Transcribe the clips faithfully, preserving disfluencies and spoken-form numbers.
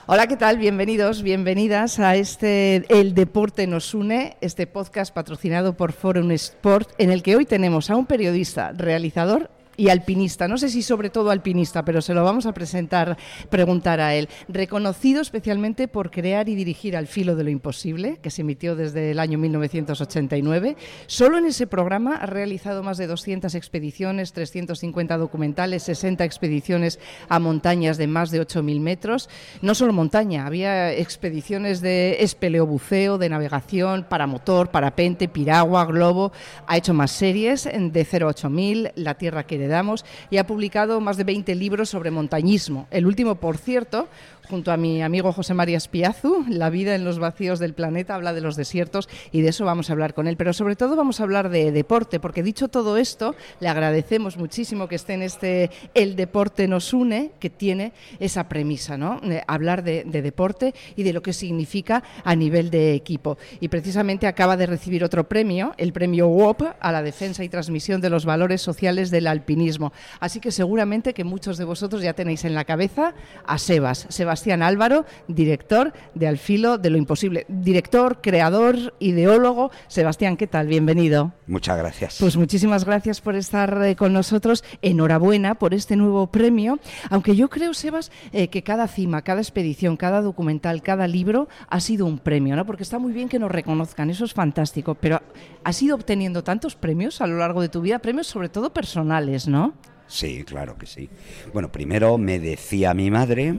Hola, ¿qué tal? Bienvenidos, bienvenidas a este El Deporte nos une, este podcast patrocinado por Forum Sport, en el que hoy tenemos a un periodista, realizador y alpinista, no sé si sobre todo alpinista, pero se lo vamos a presentar, preguntar a él. Reconocido especialmente por crear y dirigir Al filo de lo imposible, que se emitió desde el año mil novecientos ochenta y nueve. Solo en ese programa ha realizado más de doscientas expediciones, trescientos cincuenta documentales, sesenta expediciones a montañas de más de ocho mil metros. No solo montaña, había expediciones de espeleobuceo, de navegación, paramotor, parapente, piragua, globo. Ha hecho más series de cero a ocho mil, La Tierra que heredamos, y ha publicado más de veinte libros sobre montañismo. El último, por cierto, junto a mi amigo José María Espiazu, La vida en los vacíos del planeta, habla de los desiertos, y de eso vamos a hablar con él. Pero sobre todo vamos a hablar de deporte, porque dicho todo esto, le agradecemos muchísimo que esté en este El Deporte nos une, que tiene esa premisa, ¿no? Eh, hablar de, de deporte y de lo que significa a nivel de equipo. Y precisamente acaba de recibir otro premio, el premio W O P a la defensa y transmisión de los valores sociales del alpinismo. Así que seguramente que muchos de vosotros ya tenéis en la cabeza a Sebas, Sebastián Álvaro, director de Al filo de lo imposible. Director, creador, ideólogo. Sebastián, ¿qué tal? Bienvenido. Muchas gracias. Pues muchísimas gracias por estar eh, con nosotros. Enhorabuena por este nuevo premio. Aunque yo creo, Sebas, eh, que cada cima, cada expedición, cada documental, cada libro ha sido un premio, ¿no? Porque está muy bien que nos reconozcan, eso es fantástico. Pero has ido obteniendo tantos premios a lo largo de tu vida, premios sobre todo personales, ¿no? Sí, claro que sí. Bueno, primero me decía mi madre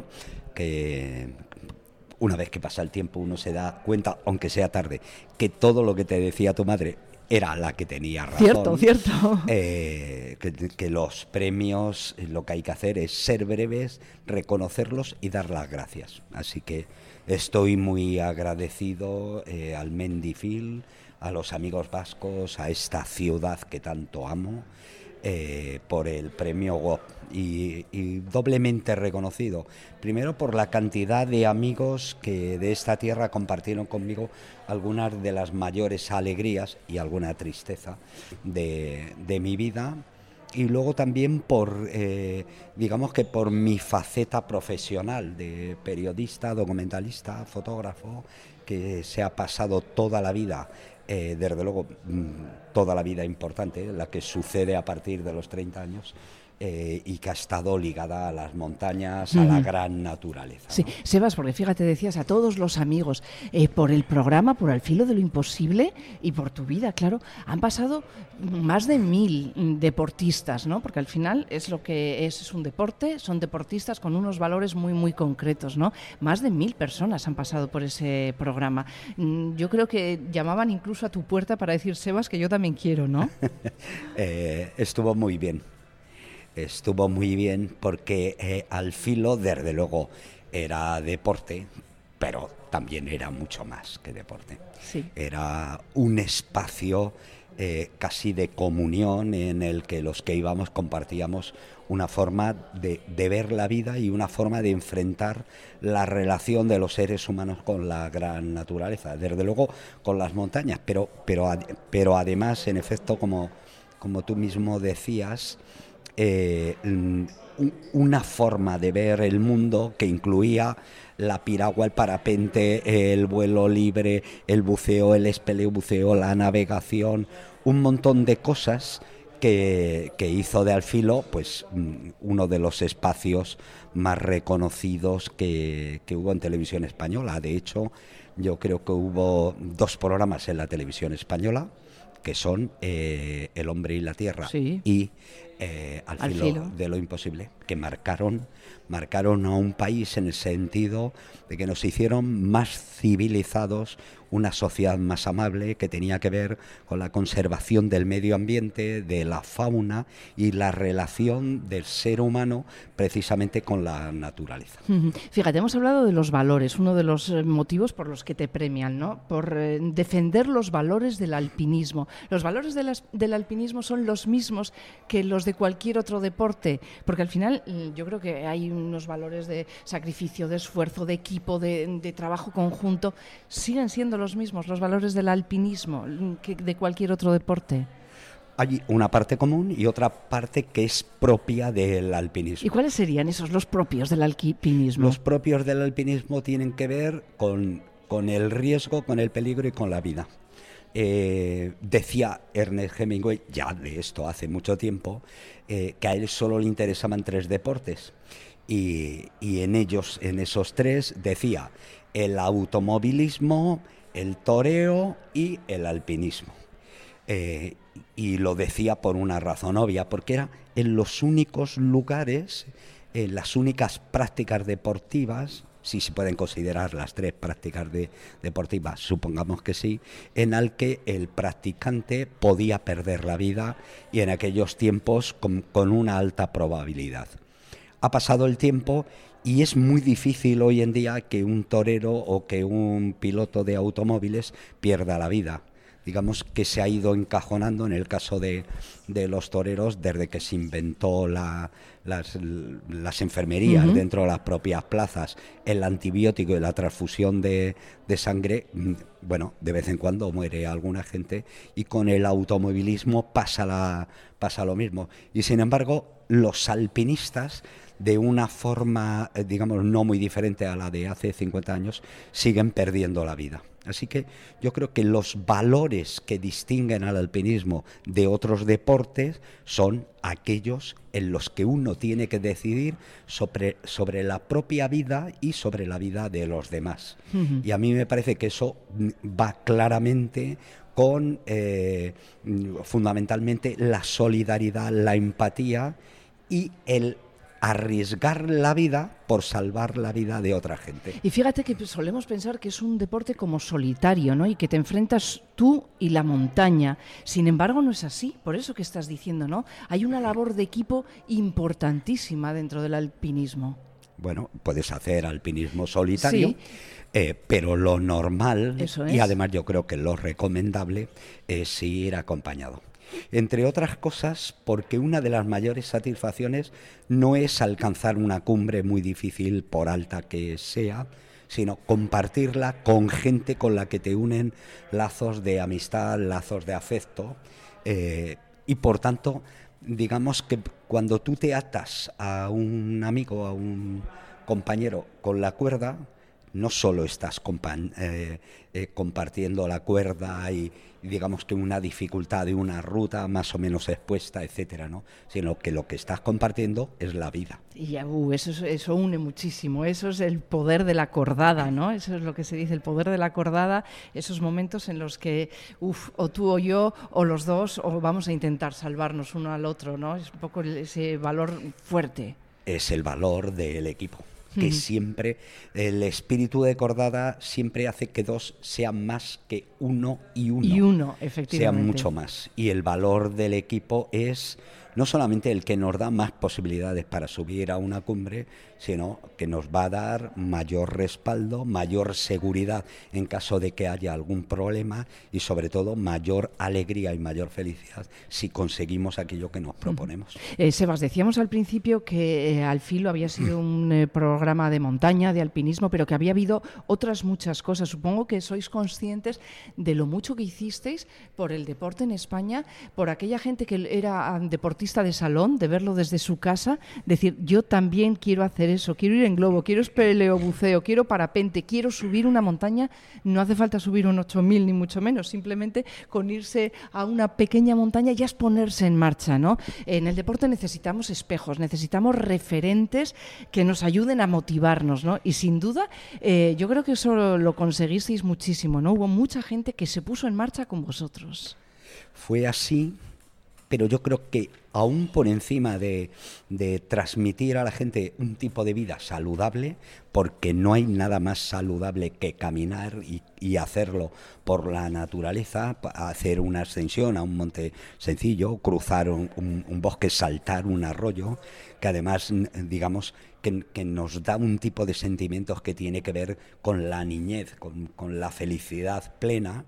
que una vez que pasa el tiempo uno se da cuenta, aunque sea tarde, que todo lo que te decía tu madre era la que tenía razón. Cierto, cierto. Eh, que, que los premios, lo que hay que hacer es ser breves, reconocerlos y dar las gracias. Así que estoy muy agradecido eh, al Mendifil, a los amigos vascos, a esta ciudad que tanto amo, Eh, por el premio W O P y, y doblemente reconocido. Primero por la cantidad de amigos que de esta tierra compartieron conmigo algunas de las mayores alegrías y alguna tristeza de, de mi vida, y luego también por, eh, digamos que por mi faceta profesional de periodista, documentalista, fotógrafo, que se ha pasado toda la vida, eh, desde luego toda la vida importante, la que sucede a partir de los treinta años, eh, y que ha estado ligada a las montañas, a la gran naturaleza, ¿no? Sí, Sebas, porque fíjate, decías a todos los amigos, eh, por el programa, por Al filo de lo imposible y por tu vida, claro, han pasado más de mil deportistas, ¿no? Porque al final es lo que es, es un deporte, son deportistas con unos valores muy, muy concretos, ¿no? Más de mil personas han pasado por ese programa. Yo creo que llamaban incluso a tu puerta para decir, Sebas, que yo también quiero, ¿no? eh, estuvo muy bien. Estuvo muy bien porque eh, Al filo, desde luego, era deporte, pero también era mucho más que deporte. Sí. Era un espacio eh, casi de comunión en el que los que íbamos compartíamos una forma de, de ver la vida y una forma de enfrentar la relación de los seres humanos con la gran naturaleza, desde luego con las montañas, pero, pero, pero además, en efecto, como, como tú mismo decías, Eh, una forma de ver el mundo que incluía la piragua, el parapente, el vuelo libre, el buceo, el espeleobuceo, la navegación, un montón de cosas que, que hizo de Al filo pues uno de los espacios más reconocidos que, que hubo en televisión española. De hecho, yo creo que hubo dos programas en la televisión española, que son eh, El hombre y la tierra, sí, y eh, Al, Al filo, filo de lo imposible, que marcaron, marcaron a un país en el sentido de que nos hicieron más civilizados, una sociedad más amable, que tenía que ver con la conservación del medio ambiente, de la fauna y la relación del ser humano precisamente con la naturaleza. Fíjate, hemos hablado de los valores, uno de los motivos por los que te premian, ¿no? Por eh, defender los valores del alpinismo. Los valores de las, del alpinismo son los mismos que los de cualquier otro deporte, porque al final yo creo que hay unos valores de sacrificio, de esfuerzo, de equipo, de, de trabajo conjunto. ¿Siguen siendo los mismos los valores del alpinismo que de cualquier otro deporte? Hay una parte común y otra parte que es propia del alpinismo. ¿Y cuáles serían esos, los propios del alpinismo? Los propios del alpinismo tienen que ver con, con el riesgo, con el peligro y con la vida. Eh, decía Ernest Hemingway, ya de esto hace mucho tiempo, eh, que a él solo le interesaban tres deportes. Y, y en ellos, en esos tres, decía el automovilismo, el toreo y el alpinismo. Eh, y lo decía por una razón obvia, porque era en los únicos lugares, en las únicas prácticas deportivas, si se pueden considerar las tres prácticas de, deportivas, supongamos que sí, en el que el practicante podía perder la vida y en aquellos tiempos con, con una alta probabilidad. Ha pasado el tiempo y es muy difícil hoy en día que un torero o que un piloto de automóviles pierda la vida. Digamos que se ha ido encajonando en el caso de, de los toreros desde que se inventó la, las, las enfermerías uh-huh. dentro de las propias plazas, el antibiótico y la transfusión de, de sangre. Bueno, de vez en cuando muere alguna gente y con el automovilismo pasa, la, pasa lo mismo. Y sin embargo, los alpinistas, de una forma, digamos, no muy diferente a la de hace cincuenta años, siguen perdiendo la vida. Así que yo creo que los valores que distinguen al alpinismo de otros deportes son aquellos en los que uno tiene que decidir sobre, sobre la propia vida y sobre la vida de los demás. Uh-huh. Y a mí me parece que eso va claramente con, eh, fundamentalmente, la solidaridad, la empatía y el arriesgar la vida por salvar la vida de otra gente. Y fíjate que solemos pensar que es un deporte como solitario, ¿no? Y que te enfrentas tú y la montaña. Sin embargo, no es así. Por eso que estás diciendo, ¿no? Hay una labor de equipo importantísima dentro del alpinismo. Bueno, puedes hacer alpinismo solitario, sí. eh, pero lo normal, eso es. Y además yo creo que lo recomendable, es ir acompañado. Entre otras cosas, porque una de las mayores satisfacciones no es alcanzar una cumbre muy difícil, por alta que sea, sino compartirla con gente con la que te unen lazos de amistad, lazos de afecto, eh, y por tanto, digamos que cuando tú te atas a un amigo, a un compañero con la cuerda, no solo estás compa- eh, eh, compartiendo la cuerda y, y digamos que una dificultad de una ruta más o menos expuesta, etcétera, ¿no? Sino que lo que estás compartiendo es la vida. Y ya, uh, eso, eso une muchísimo, eso es el poder de la cordada, ¿no? Eso es lo que se dice, el poder de la cordada, esos momentos en los que, uf, o tú o yo, o los dos, o vamos a intentar salvarnos uno al otro, ¿no? Es un poco ese valor fuerte. Es el valor del equipo. Que mm. siempre, el espíritu de cordada siempre hace que dos sean más que uno y uno. Y uno, efectivamente. Sean mucho más. Y el valor del equipo es no solamente el que nos da más posibilidades para subir a una cumbre, sino que nos va a dar mayor respaldo, mayor seguridad en caso de que haya algún problema y sobre todo mayor alegría y mayor felicidad si conseguimos aquello que nos proponemos. Eh, Sebas, decíamos al principio que eh, Alfilo había sido un eh, programa de montaña, de alpinismo, pero que había habido otras muchas cosas. Supongo que sois conscientes de lo mucho que hicisteis por el deporte en España, por aquella gente que era deportista de salón, de verlo desde su casa, decir, yo también quiero hacer eso, quiero ir en globo, quiero espeleobuceo, quiero parapente, quiero subir una montaña. No hace falta subir un ocho mil ni mucho menos, simplemente con irse a una pequeña montaña ya es ponerse en marcha, ¿no? En el deporte necesitamos espejos, necesitamos referentes que nos ayuden a motivarnos, ¿no? Y sin duda, eh, yo creo que eso lo conseguisteis muchísimo, ¿no? Hubo mucha gente que se puso en marcha con vosotros. Fue así, pero yo creo que aún por encima de, de transmitir a la gente un tipo de vida saludable, porque no hay nada más saludable que caminar y, y hacerlo por la naturaleza, hacer una ascensión a un monte sencillo, cruzar un, un, un bosque, saltar un arroyo, que además, digamos, que, que nos da un tipo de sentimientos que tiene que ver con la niñez, con, con la felicidad plena.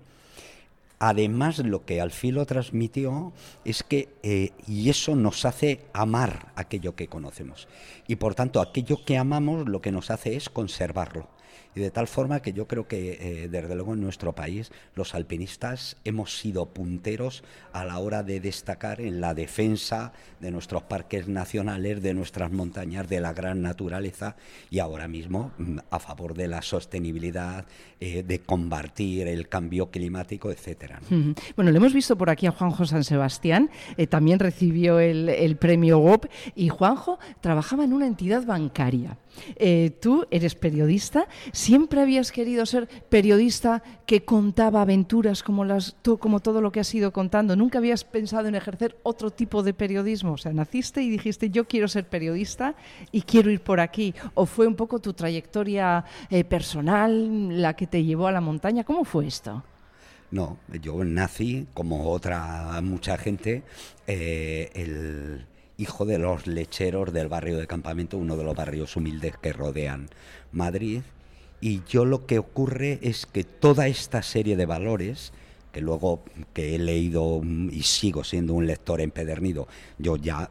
Además, lo que Alfilo transmitió es que, eh, y eso nos hace amar aquello que conocemos. Y por tanto, aquello que amamos lo que nos hace es conservarlo. Y de tal forma que yo creo que, eh, desde luego, en nuestro país, los alpinistas hemos sido punteros a la hora de destacar en la defensa de nuestros parques nacionales, de nuestras montañas, de la gran naturaleza, y ahora mismo a favor de la sostenibilidad, eh, de combatir el cambio climático, etcétera, ¿no? Bueno, le hemos visto por aquí a Juanjo San Sebastián, eh, también recibió el, el premio G O P, y Juanjo trabajaba en una entidad bancaria. Eh, tú eres periodista, ¿siempre habías querido ser periodista que contaba aventuras como, las, tú, como todo lo que has ido contando? ¿Nunca habías pensado en ejercer otro tipo de periodismo? O sea, naciste y dijiste, yo quiero ser periodista y quiero ir por aquí. ¿O fue un poco tu trayectoria eh, personal la que te llevó a la montaña? ¿Cómo fue esto? No, yo nací, como otra mucha gente, eh, el... hijo de los lecheros del barrio de Campamento, uno de los barrios humildes que rodean Madrid, y yo lo que ocurre es que toda esta serie de valores, que luego que he leído y sigo siendo un lector empedernido, yo ya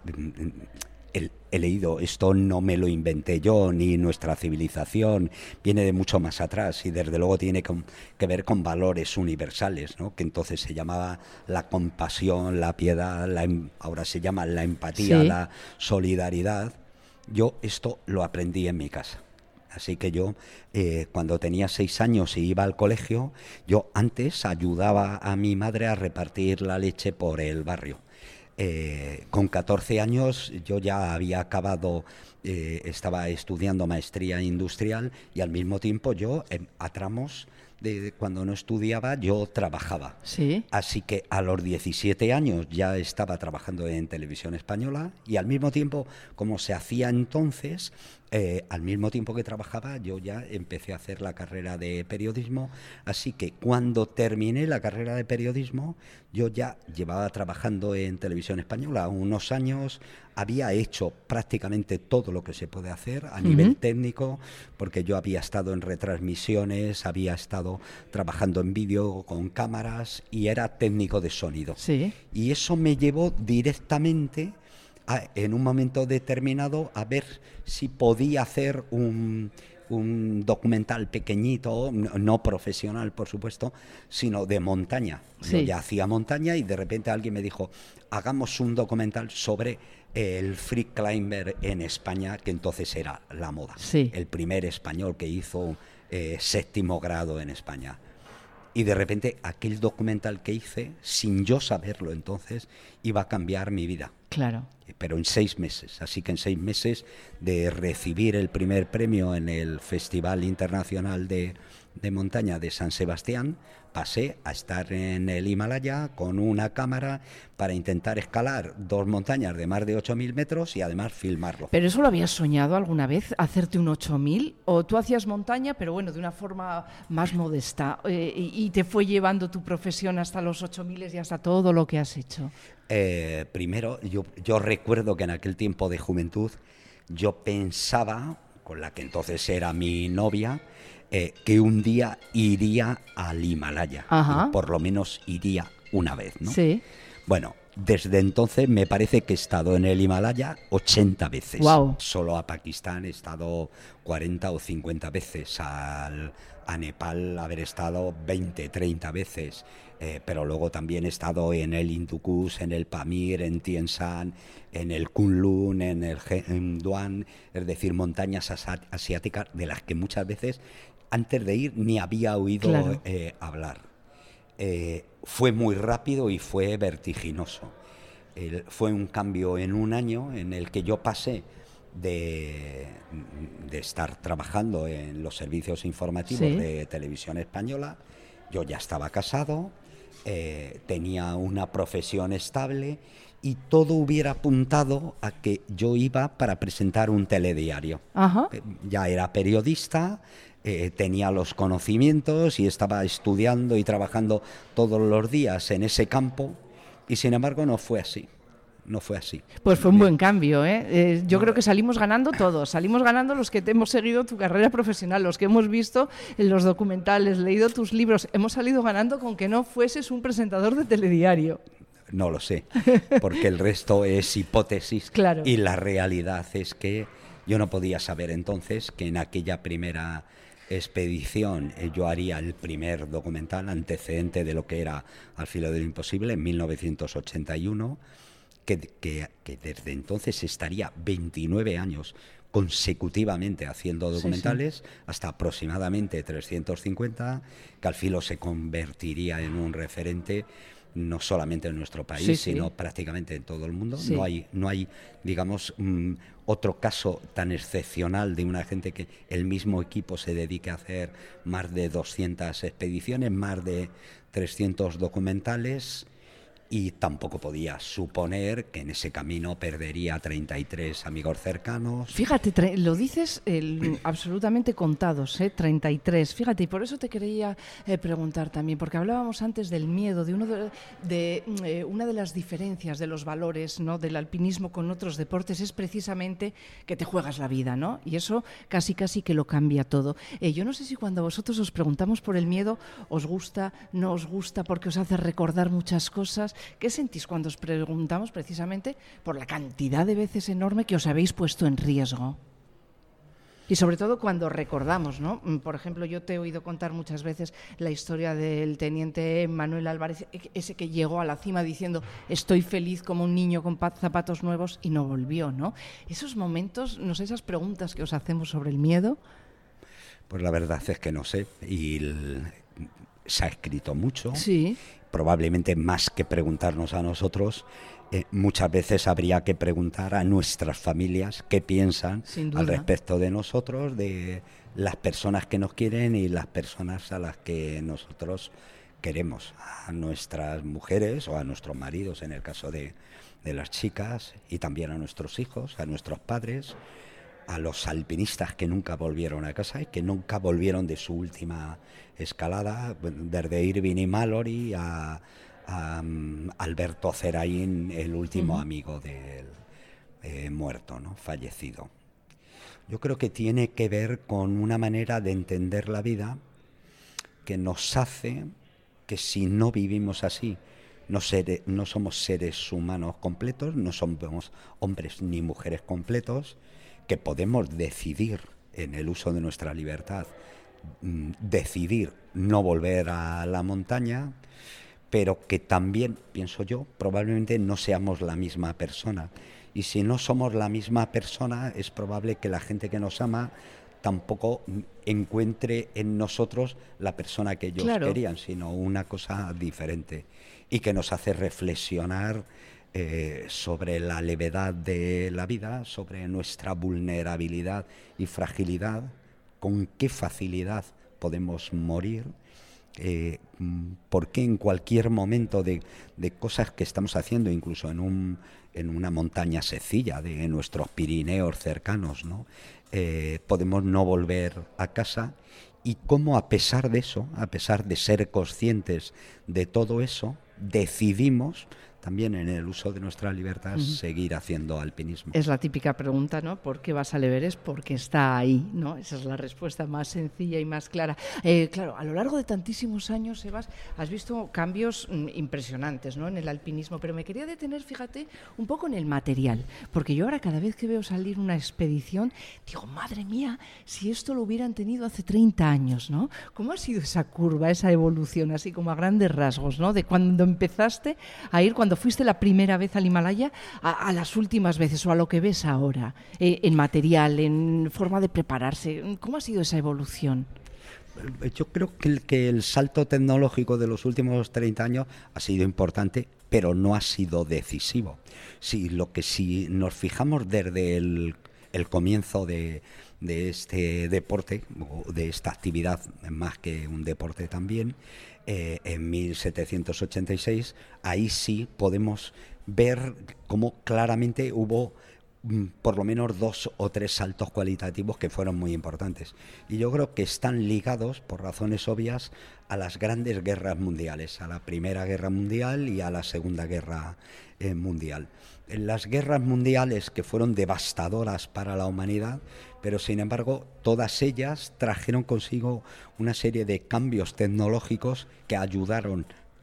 he, he leído, esto no me lo inventé yo, ni nuestra civilización, viene de mucho más atrás y desde luego tiene con, que ver con valores universales, ¿no? Que entonces se llamaba la compasión, la piedad, la, ahora se llama la empatía, sí, la solidaridad. Yo esto lo aprendí en mi casa. Así que yo, eh, cuando tenía seis años y iba al colegio, yo antes ayudaba a mi madre a repartir la leche por el barrio. Eh, con catorce años yo ya había acabado, eh, estaba estudiando maestría industrial y al mismo tiempo yo, eh, a tramos de, de cuando no estudiaba, yo trabajaba. Sí. Así que a los diecisiete años ya estaba trabajando en Televisión Española y al mismo tiempo, como se hacía entonces, eh, al mismo tiempo que trabajaba, yo ya empecé a hacer la carrera de periodismo. Así que cuando terminé la carrera de periodismo, yo ya llevaba trabajando en Televisión Española unos años, había hecho prácticamente todo lo que se puede hacer a uh-huh. nivel técnico, porque yo había estado en retransmisiones, había estado trabajando en vídeo con cámaras y era técnico de sonido. Sí. Y eso me llevó directamente a, en un momento determinado, a ver si podía hacer un... un documental pequeñito, no, no profesional por supuesto, sino de montaña. Sí. Yo ya hacía montaña y de repente alguien me dijo, hagamos un documental sobre el free climber en España, que entonces era la moda. Sí. El primer español que hizo eh, séptimo grado en España. Y de repente aquel documental que hice, sin yo saberlo entonces, iba a cambiar mi vida. Claro. Pero en seis meses. Así que en seis meses de recibir el primer premio en el Festival Internacional de, de Montaña de San Sebastián, pasé a estar en el Himalaya con una cámara para intentar escalar dos montañas de más de ocho mil metros y además filmarlo. ¿Pero eso lo habías soñado alguna vez, hacerte un ocho mil? ¿O tú hacías montaña, pero bueno, de una forma más modesta, eh, y, y te fue llevando tu profesión hasta los ocho mil y hasta todo lo que has hecho? Eh, primero, yo, yo recuerdo que en aquel tiempo de juventud yo pensaba, con la que entonces era mi novia, eh, que un día iría al Himalaya. Ajá. Por lo menos iría una vez, ¿no? Sí. Bueno, desde entonces me parece que he estado en el Himalaya ochenta veces. Wow. Solo a Pakistán he estado cuarenta o cincuenta veces, al, a Nepal haber estado veinte, treinta veces. Eh, pero luego también he estado en el Hindu Kush, en el Pamir, en Tien Shan, en el Kunlun, en el Duan, es decir, montañas asiáticas de las que muchas veces antes de ir ni había oído claro. eh, hablar. Eh, fue muy rápido y fue vertiginoso. El, fue un cambio en un año en el que yo pasé de, de estar trabajando en los servicios informativos sí. de Televisión Española. Yo ya estaba casado, eh, tenía una profesión estable y todo hubiera apuntado a que yo iba para presentar un telediario. Ajá. Ya era periodista, eh, tenía los conocimientos y estaba estudiando y trabajando todos los días en ese campo y sin embargo no fue así. No fue así. Pues fue un buen cambio, ¿eh? Eh, yo creo que salimos ganando todos. Salimos ganando los que te hemos seguido tu carrera profesional, los que hemos visto en los documentales, leído tus libros. Hemos salido ganando con que no fueses un presentador de telediario. No lo sé, porque el resto es hipótesis. Claro. Y la realidad es que yo no podía saber entonces que en aquella primera expedición eh, yo haría el primer documental antecedente de lo que era Al filo del imposible en mil novecientos ochenta y uno, que, que, que desde entonces estaría veintinueve años consecutivamente haciendo documentales, sí, sí. hasta aproximadamente trescientos cincuenta, que al filo se convertiría en un referente no solamente en nuestro país, sí, sino sí. prácticamente en todo el mundo. Sí. No hay, no hay, digamos, mmm, otro caso tan excepcional de una gente que el mismo equipo se dedique a hacer más de doscientas expediciones, más de trescientos documentales, y tampoco podía suponer que en ese camino perdería treinta y tres amigos cercanos. Fíjate, lo dices el, absolutamente contados, ¿eh? treinta y tres. Fíjate, y por eso te quería eh, preguntar también, porque hablábamos antes del miedo, de, uno de, de eh, una de las diferencias de los valores, ¿no?, del alpinismo con otros deportes es precisamente que te juegas la vida, ¿no? Y eso casi casi que lo cambia todo. Eh, yo no sé si cuando vosotros os preguntamos por el miedo, os gusta, no os gusta, porque os hace recordar muchas cosas. ¿Qué sentís cuando os preguntamos precisamente por la cantidad de veces enorme que os habéis puesto en riesgo? Y sobre todo cuando recordamos, ¿no? Por ejemplo, yo te he oído contar muchas veces la historia del teniente Manuel Álvarez, ese que llegó a la cima diciendo estoy feliz como un niño con zapatos nuevos y no volvió, ¿no? Esos momentos, no sé, esas preguntas que os hacemos sobre el miedo. Pues la verdad es que no sé, y el, se ha escrito mucho. Sí. Probablemente más que preguntarnos a nosotros, eh, muchas veces habría que preguntar a nuestras familias qué piensan al respecto de nosotros, de las personas que nos quieren y las personas a las que nosotros queremos, a nuestras mujeres o a nuestros maridos en el caso de, de las chicas, y también a nuestros hijos, a nuestros padres, a los alpinistas que nunca volvieron a casa y que nunca volvieron de su última escalada, desde Irving y Mallory a, a um, Alberto Zerain, el último uh-huh. amigo del eh, muerto, ¿no?, fallecido. Yo creo que tiene que ver con una manera de entender la vida que nos hace que si no vivimos así, no, ser, no somos seres humanos completos, no somos hombres ni mujeres completos, que podemos decidir en el uso de nuestra libertad, decidir no volver a la montaña, pero que también, pienso yo, probablemente no seamos la misma persona. Y si no somos la misma persona, es probable que la gente que nos ama tampoco encuentre en nosotros la persona que ellos claro. querían, sino una cosa diferente, y que nos hace reflexionar Eh, sobre la levedad de la vida, sobre nuestra vulnerabilidad y fragilidad, con qué facilidad podemos morir, eh, por qué en cualquier momento de, de cosas que estamos haciendo, incluso en, un, en una montaña sencilla de nuestros Pirineos cercanos, ¿no?, eh, podemos no volver a casa, y cómo a pesar de eso, a pesar de ser conscientes de todo eso, decidimos también en el uso de nuestra libertad, uh-huh. seguir haciendo alpinismo. Es la típica pregunta, ¿no? ¿Por qué vas al Everest? Porque está ahí, ¿no? Esa es la respuesta más sencilla y más clara. Eh, claro, a lo largo de tantísimos años, Sebas, has visto cambios mm, impresionantes, ¿no?, en el alpinismo, pero me quería detener, fíjate, un poco en el material, porque yo ahora cada vez que veo salir una expedición, digo, madre mía, si esto lo hubieran tenido hace treinta años, ¿no? ¿Cómo ha sido esa curva, esa evolución, así como a grandes rasgos, ¿no?, de cuando empezaste a ir, cuando fuiste la primera vez al Himalaya a, a las últimas veces, o a lo que ves ahora, eh, en material, en forma de prepararse? ¿Cómo ha sido esa evolución? Yo creo que el, que el salto tecnológico de los últimos treinta años ha sido importante, pero no ha sido decisivo. Sí, lo que si nos fijamos desde el, el comienzo de, de este deporte, de esta actividad, más que un deporte también, Eh, en mil setecientos ochenta y seis, ahí sí podemos ver cómo claramente hubo mm, por lo menos dos o tres saltos cualitativos que fueron muy importantes. Y yo creo que están ligados, por razones obvias, a las grandes guerras mundiales, a la Primera Guerra Mundial y a la Segunda Guerra eh, Mundial. En las guerras mundiales, que fueron devastadoras para la humanidad, pero sin embargo todas ellas trajeron consigo una serie de cambios tecnológicos que ayudaron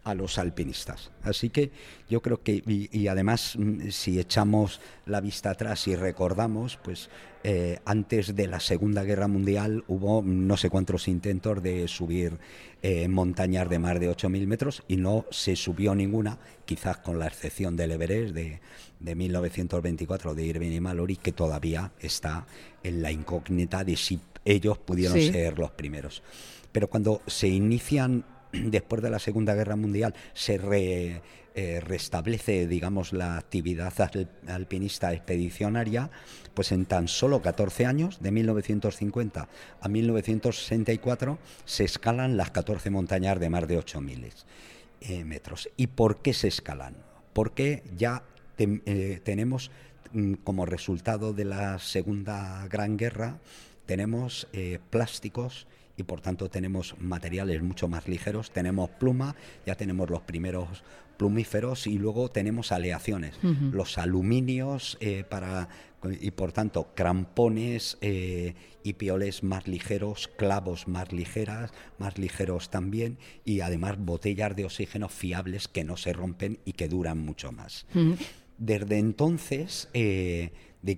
a los alpinistas. Así que yo creo que, y, y además, si echamos la vista atrás y recordamos, pues eh, antes de la Segunda Guerra Mundial hubo no sé cuántos intentos de subir eh, montañas de más de ocho mil metros y no se subió ninguna, quizás con la excepción del Everest de, de mil novecientos veinticuatro de Irvine y Mallory, que todavía está en la incógnita de si ellos pudieron sí. ser los primeros. Pero cuando se inician, después de la Segunda Guerra Mundial, se re, eh, restablece, digamos, la actividad alpinista expedicionaria, pues en tan solo catorce años, de mil novecientos cincuenta a mil novecientos sesenta y cuatro, se escalan las catorce montañas de más de ocho mil eh, metros. ¿Y por qué se escalan? Porque ya te, eh, tenemos, como resultado de la Segunda Gran Guerra, tenemos eh, plásticos, y por tanto tenemos materiales mucho más ligeros, tenemos pluma, ya tenemos los primeros plumíferos y luego tenemos aleaciones, uh-huh. los aluminios eh, para y por tanto crampones eh, y pioles más ligeros, clavos más ligeras, más ligeros también, y además botellas de oxígeno fiables que no se rompen y que duran mucho más. Uh-huh. Desde entonces eh, De,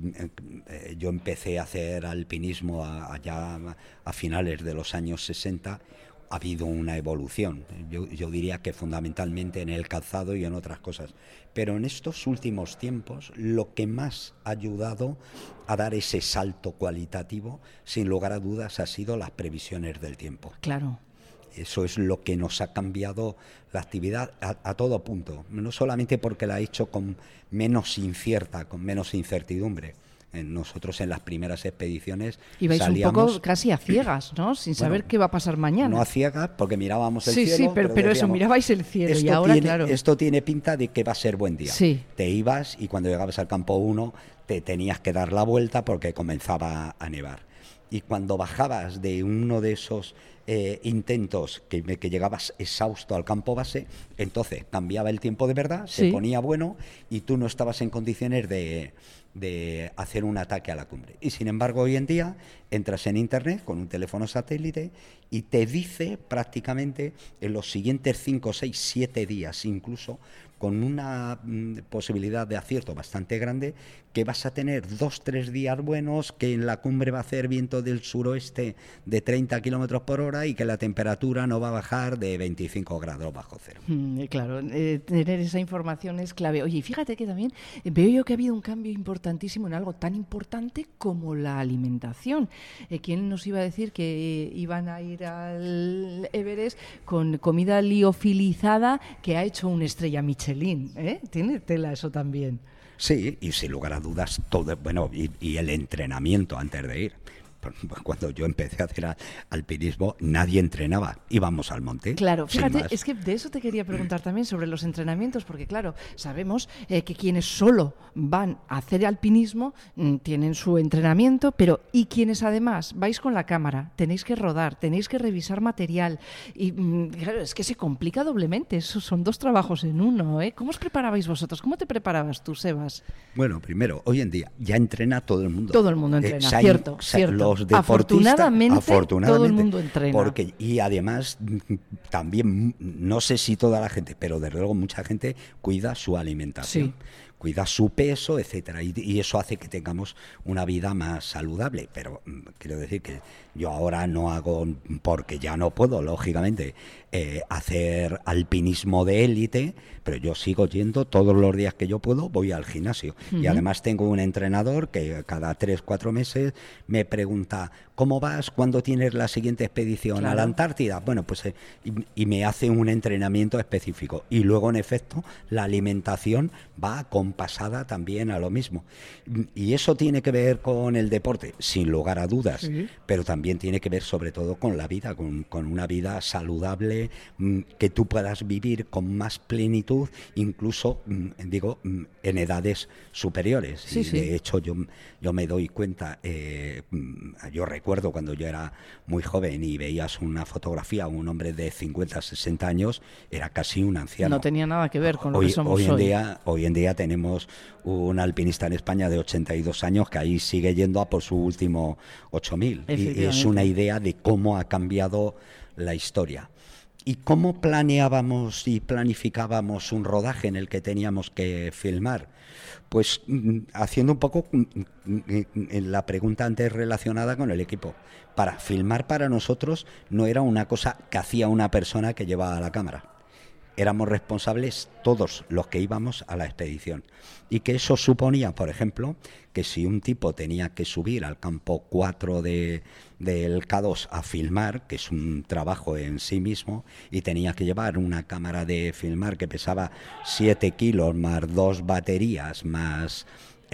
eh, yo empecé a hacer alpinismo a, allá a finales de los años sesenta. Ha habido una evolución, yo, yo diría que fundamentalmente en el calzado y en otras cosas, pero en estos últimos tiempos lo que más ha ayudado a dar ese salto cualitativo, sin lugar a dudas, ha sido las previsiones del tiempo. Claro. Eso es lo que nos ha cambiado la actividad a, a todo punto, no solamente porque la ha hecho con menos incierta, con menos incertidumbre. Nosotros en las primeras expediciones ibais salíamos, un poco casi a ciegas, ¿no? Sin saber bueno, qué va a pasar mañana. No a ciegas, porque mirábamos el sí, cielo. Sí, sí, pero, pero, pero decíamos, eso, mirabais el cielo y ahora, tiene, claro. Esto tiene pinta de que va a ser buen día. Sí. Te ibas y cuando llegabas al campo uno te tenías que dar la vuelta porque comenzaba a nevar. Y cuando bajabas de uno de esos eh, intentos que, que llegabas exhausto al campo base, entonces cambiaba el tiempo de verdad, sí. se ponía bueno y tú no estabas en condiciones de, de hacer un ataque a la cumbre. Y sin embargo, hoy en día entras en internet con un teléfono satélite y te dice prácticamente en los siguientes cinco, seis, siete días incluso, con una mm, posibilidad de acierto bastante grande, que vas a tener dos, tres días buenos, que en la cumbre va a hacer viento del suroeste de treinta kilómetros por hora y que la temperatura no va a bajar de veinticinco grados bajo cero. Mm, claro, eh, tener esa información es clave. Oye, fíjate que también veo yo que ha habido un cambio importantísimo en algo tan importante como la alimentación. Eh, ¿Quién nos iba a decir que eh, iban a ir al Everest con comida liofilizada que ha hecho una estrella Michelin? ¿Eh? Tiene tela eso también. Sí, y sin lugar a dudas, todo, bueno, y, y el entrenamiento antes de ir. Cuando yo empecé a hacer alpinismo, nadie entrenaba, íbamos al monte. Claro, fíjate, es que de eso te quería preguntar también sobre los entrenamientos, porque claro, sabemos eh, que quienes solo van a hacer alpinismo mm, tienen su entrenamiento, pero y quienes además vais con la cámara, tenéis que rodar, tenéis que revisar material, y mm, claro, es que se complica doblemente, esos son dos trabajos en uno, ¿eh? ¿Cómo os preparabais vosotros? ¿Cómo te preparabas tú, Sebas? Bueno, primero, hoy en día ya entrena todo el mundo. Todo el mundo entrena, eh, cierto, sa- cierto. Los Afortunadamente, afortunadamente, todo el mundo entrena. Porque, y además, también, no sé si toda la gente, pero desde luego mucha gente cuida su alimentación. Sí. Cuida su peso, etcétera, y, y eso hace que tengamos una vida más saludable. Pero quiero decir que yo ahora no hago, porque ya no puedo, lógicamente, eh, hacer alpinismo de élite, pero yo sigo yendo todos los días que yo puedo, voy al gimnasio. Uh-huh. Y además tengo un entrenador que cada tres, cuatro meses me pregunta, ¿cómo vas? ¿Cuándo tienes la siguiente expedición? Claro. ¿A la Antártida? Bueno, pues eh, y, y me hace un entrenamiento específico. Y luego, en efecto, la alimentación va acompasada también a lo mismo. Y eso tiene que ver con el deporte, sin lugar a dudas, sí. Pero también tiene que ver sobre todo con la vida, con, con una vida saludable, que tú puedas vivir con más plenitud, incluso, digo, en edades superiores. Sí, y sí. De hecho, yo, yo me doy cuenta, eh, yo recuerdo cuando yo era muy joven y veías una fotografía, un hombre de cincuenta, sesenta años, era casi un anciano. No tenía nada que ver con lo hoy, que somos hoy. En hoy. Día, hoy en día tenemos un alpinista en España de ochenta y dos años que ahí sigue yendo a por su último ocho mil. Y es una idea de cómo ha cambiado la historia. ¿Y cómo planeábamos y planificábamos un rodaje en el que teníamos que filmar? Pues haciendo un poco la pregunta antes relacionada con el equipo. Para filmar para nosotros no era una cosa que hacía una persona que llevaba la cámara. Éramos responsables todos los que íbamos a la expedición. Y que eso suponía, por ejemplo, que si un tipo tenía que subir al campo cuatro de, del K dos a filmar, que es un trabajo en sí mismo, y tenía que llevar una cámara de filmar que pesaba siete kilos, más dos baterías, más...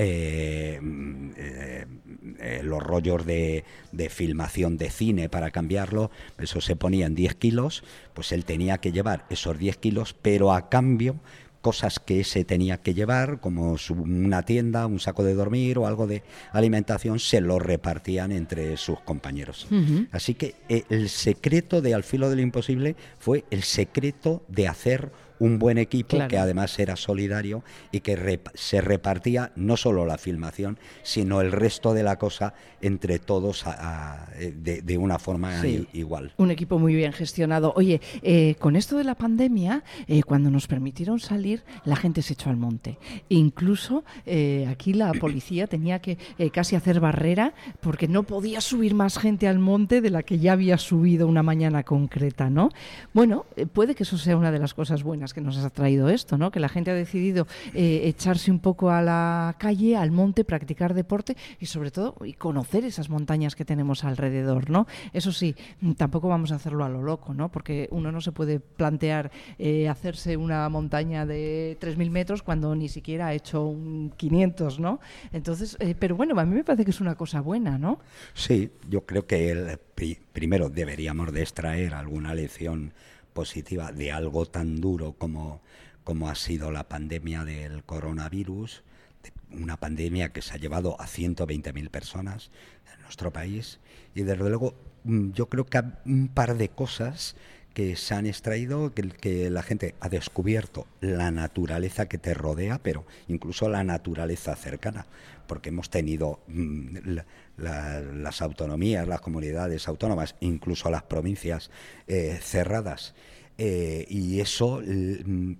Eh, eh, eh, los rollos de, de filmación de cine para cambiarlo, eso se ponía en diez kilos, pues él tenía que llevar esos diez kilos, pero a cambio cosas que se tenía que llevar, como su, una tienda, un saco de dormir o algo de alimentación, se lo repartían entre sus compañeros. Uh-huh. Así que eh, el secreto de Al filo de lo imposible fue el secreto de hacer un buen equipo, claro, que además era solidario y que rep- se repartía no solo la filmación, sino el resto de la cosa entre todos a, a, de, de una forma sí, i- igual. Un equipo muy bien gestionado. Oye, eh, con esto de la pandemia, eh, cuando nos permitieron salir, la gente se echó al monte. Incluso eh, aquí la policía tenía que eh, casi hacer barrera porque no podía subir más gente al monte de la que ya había subido una mañana concreta, ¿no? Bueno, eh, puede que eso sea una de las cosas buenas que nos ha traído esto, ¿no? Que la gente ha decidido eh, echarse un poco a la calle, al monte, practicar deporte y sobre todo y conocer esas montañas que tenemos alrededor, ¿no? Eso sí, tampoco vamos a hacerlo a lo loco, ¿no? Porque uno no se puede plantear eh, hacerse una montaña de tres mil metros cuando ni siquiera ha hecho un quinientos, ¿no? Entonces, eh, pero bueno, a mí me parece que es una cosa buena, ¿no? Sí, yo creo que el, pri- primero deberíamos de extraer alguna lección positiva de algo tan duro como, como ha sido la pandemia del coronavirus, una pandemia que se ha llevado a ciento veinte mil personas en nuestro país, y desde luego yo creo que un par de cosas que se han extraído, que, que la gente ha descubierto la naturaleza que te rodea, pero incluso la naturaleza cercana, porque hemos tenido mmm, la, la, las autonomías, las comunidades autónomas, incluso las provincias eh, cerradas, eh, y eso, mm,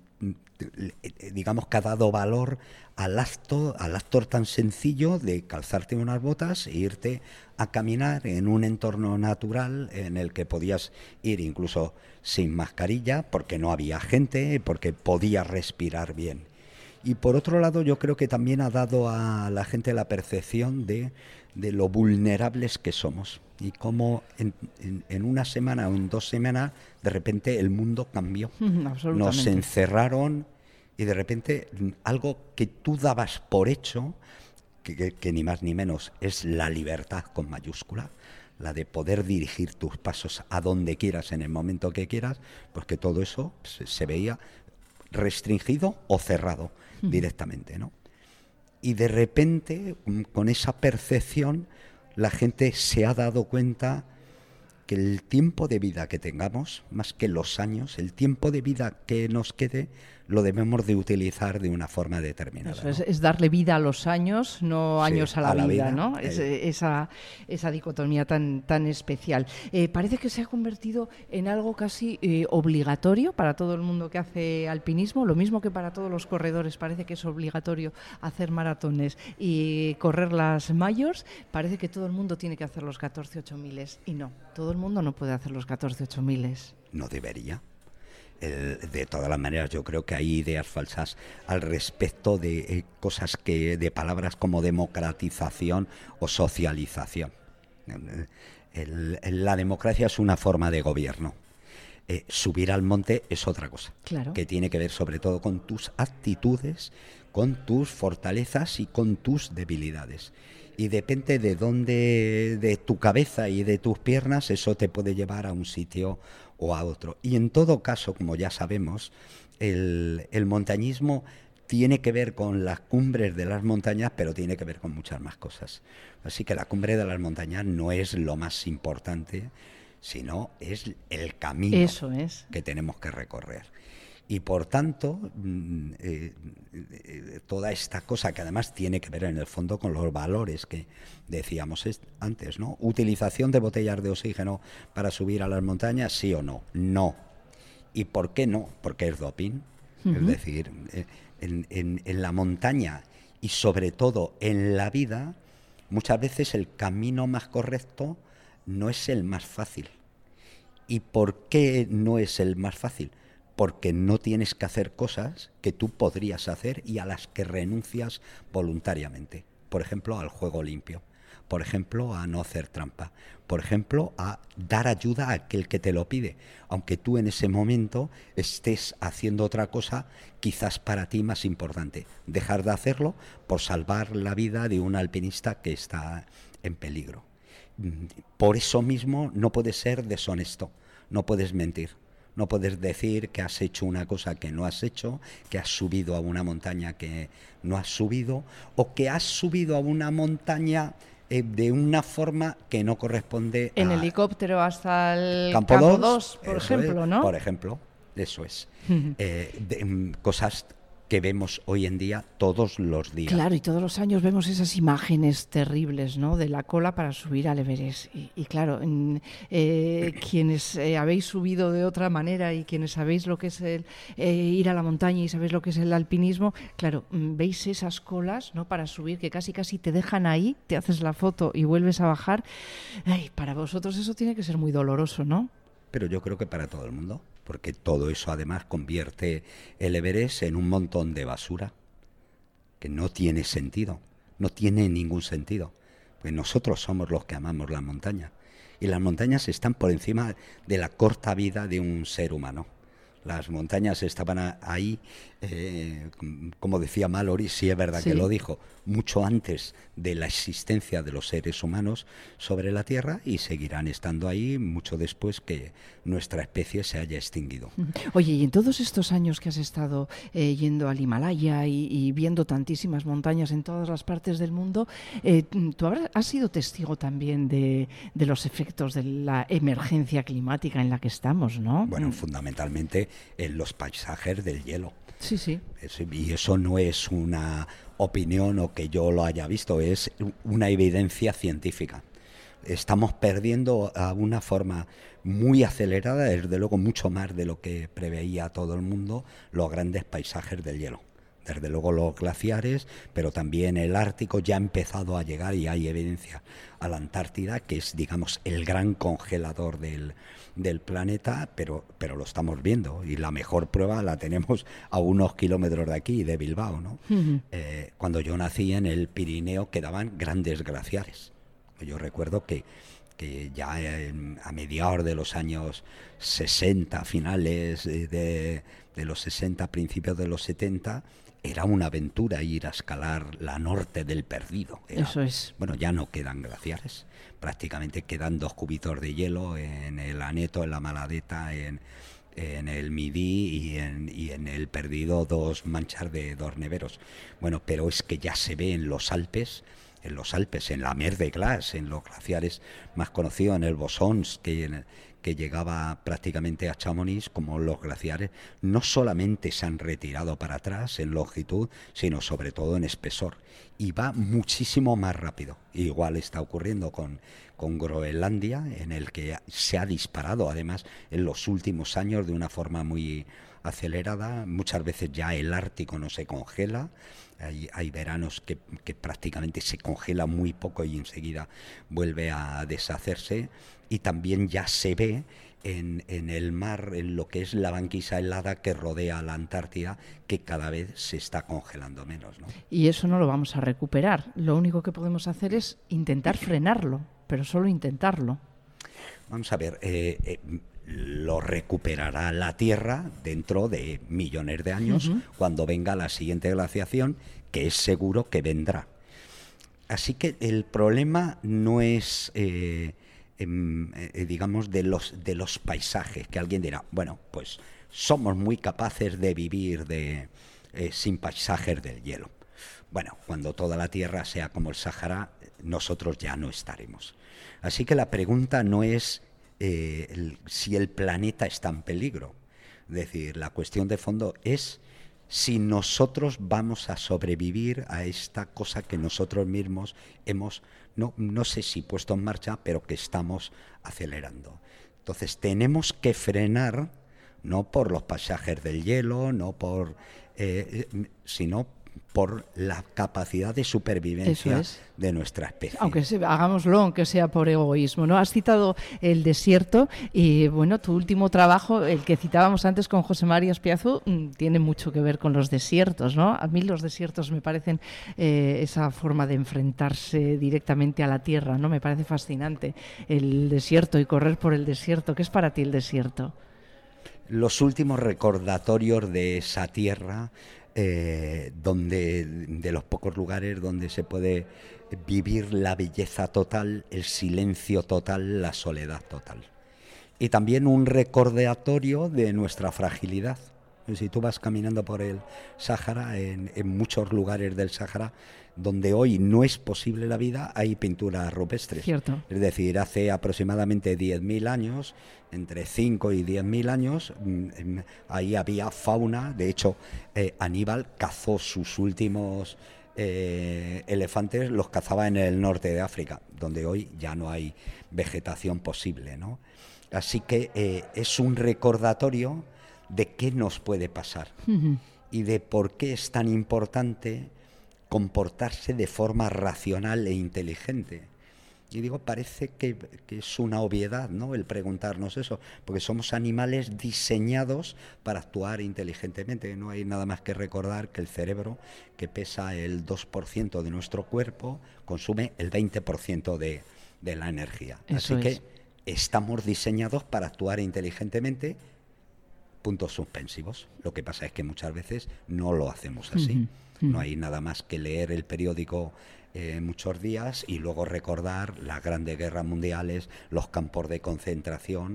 digamos, que ha dado valor al acto, al acto tan sencillo de calzarte unas botas e irte a caminar en un entorno natural en el que podías ir incluso sin mascarilla, porque no había gente, porque podías respirar bien. Y por otro lado, yo creo que también ha dado a la gente la percepción de, de lo vulnerables que somos y cómo en, en, en una semana o en dos semanas de repente el mundo cambió. Nos encerraron y de repente algo que tú dabas por hecho, que, que, que ni más ni menos es la libertad con mayúscula, la de poder dirigir tus pasos a donde quieras en el momento que quieras, pues que todo eso se, se veía restringido o cerrado uh-huh. directamente, ¿no? Y de repente, con esa percepción, la gente se ha dado cuenta que el tiempo de vida que tengamos, más que los años, el tiempo de vida que nos quede, lo debemos de utilizar de una forma determinada. Eso, ¿no? es, es darle vida a los años, no sí, años a la, a la vida, vida, ¿no? Eh. Es, esa, esa dicotomía tan, tan especial. Eh, parece que se ha convertido en algo casi eh, obligatorio para todo el mundo que hace alpinismo, lo mismo que para todos los corredores. Parece que es obligatorio hacer maratones y correr las majors. Parece que todo el mundo tiene que hacer los catorce ocho miles y no, todo el mundo no puede hacer los catorce ocho miles. No debería. El, de todas las maneras, yo creo que hay ideas falsas al respecto de eh, cosas que, de palabras como democratización o socialización. El, el, la democracia es una forma de gobierno. Eh, subir al monte es otra cosa, claro, que tiene que ver sobre todo con tus actitudes, con tus fortalezas y con tus debilidades. Y depende de dónde, de tu cabeza y de tus piernas, eso te puede llevar a un sitio o a otro. Y en todo caso, como ya sabemos, el, el montañismo tiene que ver con las cumbres de las montañas, pero tiene que ver con muchas más cosas. Así que la cumbre de las montañas no es lo más importante, sino es el camino Eso es. que tenemos que recorrer. Y por tanto, eh, eh, toda esta cosa que además tiene que ver en el fondo con los valores que decíamos antes, ¿no? Utilización de botellas de oxígeno para subir a las montañas, sí o no. No. ¿Y por qué no? Porque es doping. Uh-huh. Es decir, en, en, en la montaña y sobre todo en la vida, muchas veces el camino más correcto no es el más fácil. ¿Y por qué no es el más fácil? Porque no tienes que hacer cosas que tú podrías hacer y a las que renuncias voluntariamente. Por ejemplo, al juego limpio. Por ejemplo, a no hacer trampa. Por ejemplo, a dar ayuda a aquel que te lo pide. Aunque tú en ese momento estés haciendo otra cosa, quizás para ti más importante. Dejar de hacerlo por salvar la vida de un alpinista que está en peligro. Por eso mismo no puedes ser deshonesto, no puedes mentir. No puedes decir que has hecho una cosa que no has hecho, que has subido a una montaña que no has subido, o que has subido a una montaña eh, de una forma que no corresponde en a... En helicóptero hasta el Campo dos, por ejemplo, es, ¿no? Por ejemplo, eso es. eh, de, um, cosas que vemos hoy en día todos los días. Claro, y todos los años vemos esas imágenes terribles, ¿no?, de la cola para subir al Everest. Y, y claro, en, eh, quienes eh, habéis subido de otra manera y quienes sabéis lo que es el eh, ir a la montaña y sabéis lo que es el alpinismo, claro, veis esas colas, ¿no?, para subir que casi casi te dejan ahí, te haces la foto y vuelves a bajar. Ay, para vosotros eso tiene que ser muy doloroso, ¿no? Pero yo creo que para todo el mundo, porque todo eso además convierte el Everest en un montón de basura, que no tiene sentido, no tiene ningún sentido, porque nosotros somos los que amamos la montaña, y las montañas están por encima de la corta vida de un ser humano. Las montañas estaban ahí, eh, como decía Mallory, sí es verdad, sí, que lo dijo, mucho antes de la existencia de los seres humanos sobre la Tierra, y seguirán estando ahí mucho después que nuestra especie se haya extinguido. Oye, y en todos estos años que has estado eh, yendo al Himalaya y, y viendo tantísimas montañas en todas las partes del mundo, eh, tú habrás, has sido testigo también de, de los efectos de la emergencia climática en la que estamos, ¿no? Bueno, fundamentalmente en los paisajes del hielo. Sí, sí. Es, y eso no es una opinión o que yo lo haya visto, es una evidencia científica. Estamos perdiendo a una forma muy acelerada, desde luego mucho más de lo que preveía todo el mundo, los grandes paisajes del hielo. Desde luego los glaciares, pero también el Ártico ya ha empezado a llegar y hay evidencia a la Antártida, que es, digamos, el gran congelador del, del planeta, pero, pero lo estamos viendo y la mejor prueba la tenemos a unos kilómetros de aquí, de Bilbao, ¿no? Uh-huh. Eh, cuando yo nací en el Pirineo quedaban grandes glaciares. Yo recuerdo que, que ya en, a mediados de los años sesenta, finales de, de los sesenta, principios de los setenta, era una aventura ir a escalar la Norte del Perdido. Era, Eso es. Bueno, ya no quedan glaciares, prácticamente quedan dos cubitos de hielo en el Aneto, en la Maladeta, en, en el Midi y en, y en el Perdido dos manchas de dos neveros. Bueno, pero es que ya se ve en los Alpes, en los Alpes, en la Mer de Glace, en los glaciares más conocidos, en el Bosons, que en, que llegaba prácticamente a Chamonix, como los glaciares no solamente se han retirado para atrás en longitud, sino sobre todo en espesor, y va muchísimo más rápido. Igual está ocurriendo con, con Groenlandia, en el que se ha disparado además en los últimos años de una forma muy acelerada. Muchas veces ya el Ártico no se congela, hay, hay veranos que, que prácticamente se congela muy poco y enseguida vuelve a deshacerse. Y también ya se ve en, en el mar, en lo que es la banquisa helada que rodea la Antártida, que cada vez se está congelando menos, ¿no? Y eso no lo vamos a recuperar. Lo único que podemos hacer es intentar frenarlo, pero solo intentarlo. Vamos a ver, eh, eh, lo recuperará la Tierra dentro de millones de años, uh-huh, cuando venga la siguiente glaciación, que es seguro que vendrá. Así que el problema no es... Eh, Eh, digamos de los de los paisajes, que alguien dirá, bueno, pues somos muy capaces de vivir de eh, sin paisajes del hielo. Bueno, cuando toda la Tierra sea como el Sahara, nosotros ya no estaremos. Así que la pregunta no es eh, el, si el planeta está en peligro. Es decir, la cuestión de fondo es si nosotros vamos a sobrevivir a esta cosa que nosotros mismos hemos, no, no sé si puesto en marcha, pero que estamos acelerando. Entonces tenemos que frenar no por los pasajes del hielo, no por, eh, sino por la capacidad de supervivencia es. de nuestra especie. Aunque se, hagámoslo, aunque sea por egoísmo, ¿no? Has citado el desierto y, bueno, tu último trabajo, el que citábamos antes con José María Espiazu, tiene mucho que ver con los desiertos, ¿no? A mí los desiertos me parecen eh, esa forma de enfrentarse directamente a la tierra, ¿no? Me parece fascinante el desierto y correr por el desierto. ¿Qué es para ti el desierto? Los últimos recordatorios de esa tierra, eh, donde de los pocos lugares donde se puede vivir la belleza total, el silencio total, la soledad total. Y también un recordatorio de nuestra fragilidad. Si tú vas caminando por el Sáhara, en, en muchos lugares del Sáhara, donde hoy no es posible la vida, hay pinturas rupestres. Cierto. Es decir, hace aproximadamente diez mil años, entre cinco y diez mil años, ahí había fauna. De hecho, eh, Aníbal cazó sus últimos eh, elefantes, los cazaba en el norte de África, donde hoy ya no hay vegetación posible, ¿no? Así que eh, es un recordatorio de qué nos puede pasar uh-huh. y de por qué es tan importante comportarse de forma racional e inteligente. Y digo, parece que, que es una obviedad, ¿no?, el preguntarnos eso, porque somos animales diseñados para actuar inteligentemente. No hay nada más que recordar que el cerebro, que pesa el dos por ciento de nuestro cuerpo, consume el veinte por ciento de, de la energía. Eso Así es. que estamos diseñados para actuar inteligentemente. Puntos suspensivos. Lo que pasa es que muchas veces no lo hacemos así. Uh-huh. Uh-huh. No hay nada más que leer el periódico eh, muchos días y luego recordar las grandes guerras mundiales, los campos de concentración.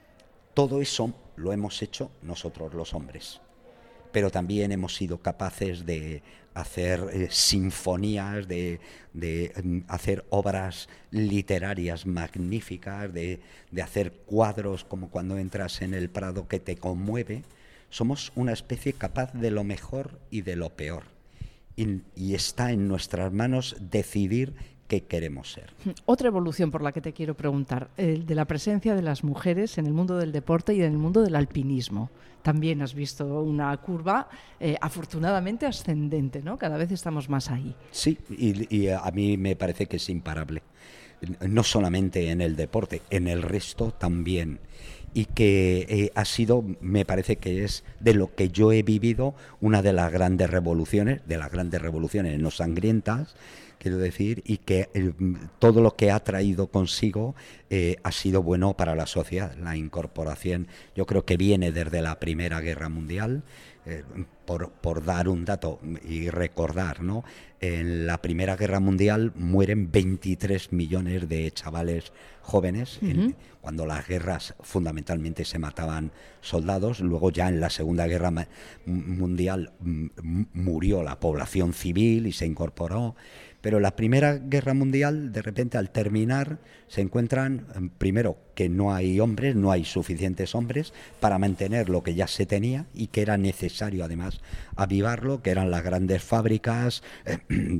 Todo eso lo hemos hecho nosotros los hombres. Pero también hemos sido capaces de hacer eh, sinfonías, de, de um, hacer obras literarias magníficas, de, de hacer cuadros como cuando entras en el Prado que te conmueve. Somos una especie capaz de lo mejor y de lo peor. Y, y está en nuestras manos decidir qué queremos ser. Otra evolución por la que te quiero preguntar, el de la presencia de las mujeres en el mundo del deporte y en el mundo del alpinismo. También has visto una curva eh, afortunadamente ascendente, ¿no? Cada vez estamos más ahí. Sí, y, y a mí me parece que es imparable. No solamente en el deporte, en el resto también. Y que eh, ha sido, me parece que es de lo que yo he vivido, una de las grandes revoluciones, de las grandes revoluciones no sangrientas, quiero decir, y que eh, todo lo que ha traído consigo eh, ha sido bueno para la sociedad. La incorporación, yo creo que viene desde la Primera Guerra Mundial, eh, por, por dar un dato y recordar, ¿no? En la Primera Guerra Mundial mueren veintitrés millones de chavales jóvenes, uh-huh. en, cuando las guerras fundamentalmente se mataban soldados. Luego ya en la Segunda Guerra ma- Mundial m- murió la población civil y se incorporó. Pero la Primera Guerra Mundial, de repente, al terminar, se encuentran, primero, que no hay hombres, no hay suficientes hombres para mantener lo que ya se tenía y que era necesario, además, avivarlo, que eran las grandes fábricas eh,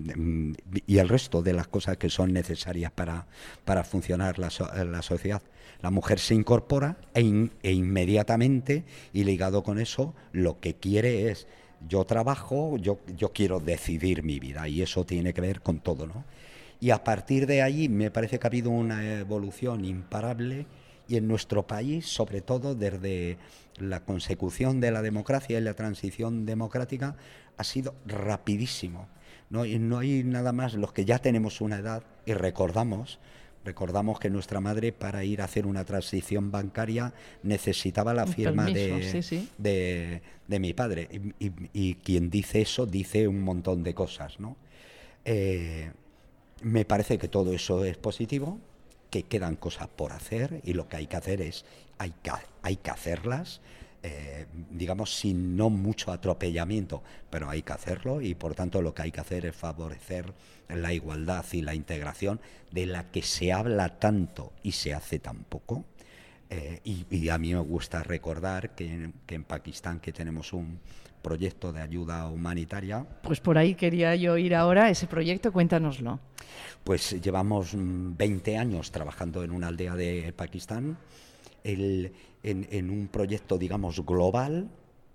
y el resto de las cosas que son necesarias para, para funcionar la, so- la sociedad. La mujer se incorpora e, in- e inmediatamente, y ligado con eso, lo que quiere es: yo trabajo, yo, yo quiero decidir mi vida, y eso tiene que ver con todo, ¿no? Y a partir de ahí me parece que ha habido una evolución imparable, y en nuestro país, sobre todo desde la consecución de la democracia y la transición democrática, ha sido rapidísimo, ¿no? Y no hay nada más, los que ya tenemos una edad y recordamos, Recordamos que nuestra madre, para ir a hacer una transición bancaria, necesitaba la Un firma permiso, de, sí, sí. de, de mi padre. Y, y, y quien dice eso dice un montón de cosas, ¿no? Eh, me parece que todo eso es positivo, que quedan cosas por hacer, y lo que hay que hacer es, hay que, hay que hacerlas, eh, digamos, sin no mucho atropellamiento, pero hay que hacerlo, y por tanto lo que hay que hacer es favorecer la igualdad y la integración, de la que se habla tanto y se hace tan poco. Eh, y, y a mí me gusta recordar que, que en Pakistán, que tenemos un proyecto de ayuda humanitaria. Pues por ahí quería yo ir ahora, ese proyecto, cuéntanoslo. Pues llevamos veinte años trabajando en una aldea de Pakistán, el, en, en un proyecto, digamos, global,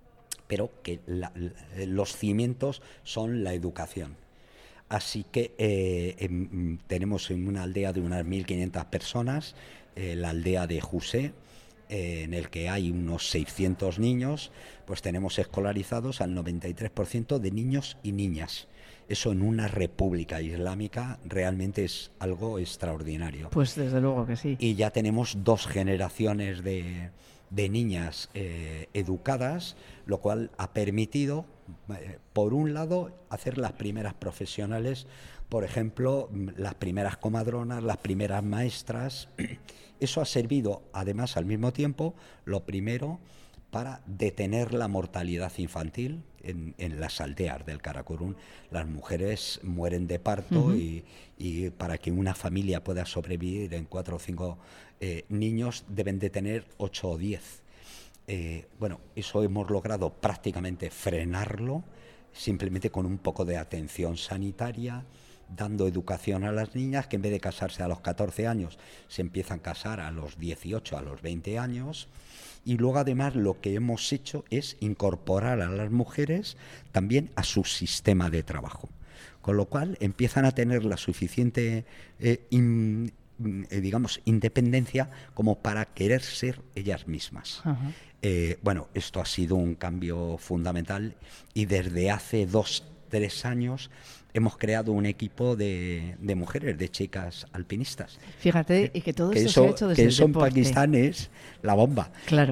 pero que la, los cimientos son la educación. Así que eh, en, tenemos en una aldea de unas mil quinientas personas, eh, la aldea de Jusé, eh, en el que hay unos seiscientos niños, pues tenemos escolarizados al noventa y tres por ciento de niños y niñas. Eso en una república islámica realmente es algo extraordinario. Pues desde luego que sí. Y ya tenemos dos generaciones de, de niñas eh, educadas, lo cual ha permitido, eh, por un lado, hacer las primeras profesionales, por ejemplo, las primeras comadronas, las primeras maestras. Eso ha servido, además, al mismo tiempo, lo primero, para detener la mortalidad infantil en, en las aldeas del Karakorum. Las mujeres mueren de parto uh-huh. y, y para que una familia pueda sobrevivir en cuatro o cinco eh, niños deben de tener ocho o diez. Eh, bueno, eso hemos logrado prácticamente frenarlo simplemente con un poco de atención sanitaria, dando educación a las niñas, que en vez de casarse a los catorce años se empiezan a casar a los dieciocho, a los veinte años. Y luego además lo que hemos hecho es incorporar a las mujeres también a su sistema de trabajo, con lo cual empiezan a tener la suficiente eh, in, eh, digamos independencia como para querer ser ellas mismas. Uh-huh. Eh, bueno, esto ha sido un cambio fundamental y desde hace dos, tres años hemos creado un equipo de, de mujeres, de chicas alpinistas. Fíjate, y que todo que esto eso, se ha hecho desde que el eso deporte. en Pakistán es la bomba. Claro.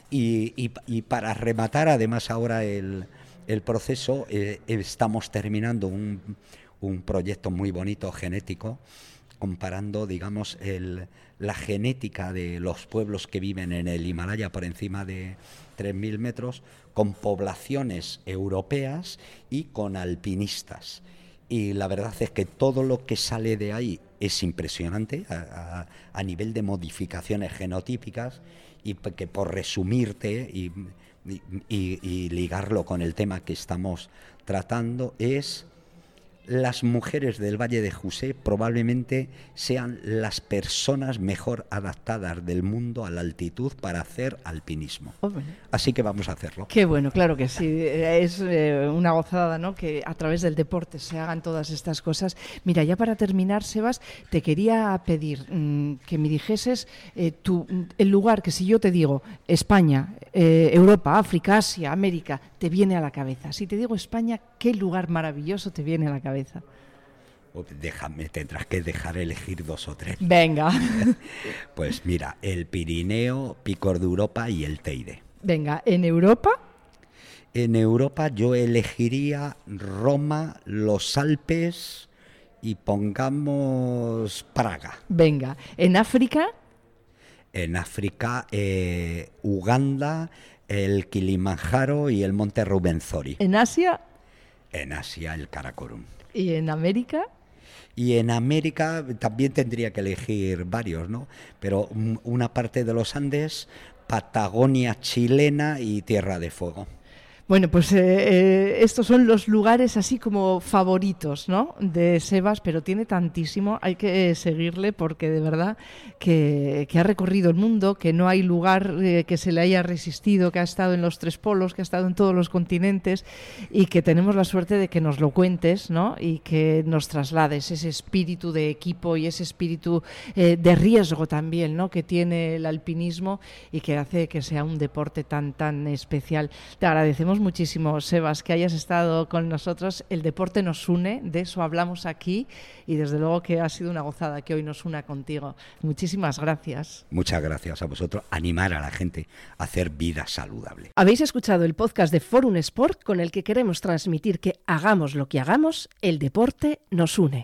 Y, y, y para rematar, además, ahora el, el proceso, eh, estamos terminando un, un proyecto muy bonito genético, comparando, digamos, el, la genética de los pueblos que viven en el Himalaya por encima de tres mil metros con poblaciones europeas y con alpinistas. Y la verdad es que todo lo que sale de ahí es impresionante a, a, a nivel de modificaciones genotípicas, y que por resumirte y, y, y, y ligarlo con el tema que estamos tratando es: las mujeres del Valle de Jusé probablemente sean las personas mejor adaptadas del mundo a la altitud para hacer alpinismo. Oh, bueno. Así que vamos a hacerlo. Qué bueno, claro que sí. Es eh, una gozada, ¿no?, que a través del deporte se hagan todas estas cosas. Mira, ya para terminar, Sebas, te quería pedir mmm, que me dijeses eh, tu, el lugar que, si yo te digo España, eh, Europa, África, Asia, América, te viene a la cabeza. Si te digo España, ¿qué lugar maravilloso te viene a la cabeza? Déjame, tendrás que dejar elegir dos o tres. Venga. Pues mira, el Pirineo, Picos de Europa y el Teide. Venga, ¿en Europa? En Europa yo elegiría Roma, los Alpes y pongamos Praga. Venga, ¿en África? En África, eh, Uganda, el Kilimanjaro y el Monte Rubenzori. ¿En Asia? En Asia, el Karakorum. ¿Y en América? Y en América también tendría que elegir varios, ¿no? Pero una parte de los Andes, Patagonia chilena y Tierra de Fuego. Bueno, pues eh, eh, estos son los lugares así como favoritos, ¿no?, de Sebas, pero tiene tantísimo, hay que eh, seguirle porque de verdad que, que ha recorrido el mundo, que no hay lugar eh, que se le haya resistido, que ha estado en los tres polos, que ha estado en todos los continentes, y que tenemos la suerte de que nos lo cuentes, ¿no?, y que nos traslades ese espíritu de equipo y ese espíritu eh, de riesgo también, ¿no?, que tiene el alpinismo y que hace que sea un deporte tan, tan especial. Te agradecemos muchísimo, Sebas, que hayas estado con nosotros. El deporte nos une, de eso hablamos aquí, y desde luego que ha sido una gozada que hoy nos una contigo. Muchísimas gracias. Muchas gracias a vosotros. Animar a la gente a hacer vida saludable. Habéis escuchado el podcast de Forum Sport, con el que queremos transmitir que hagamos lo que hagamos, el deporte nos une.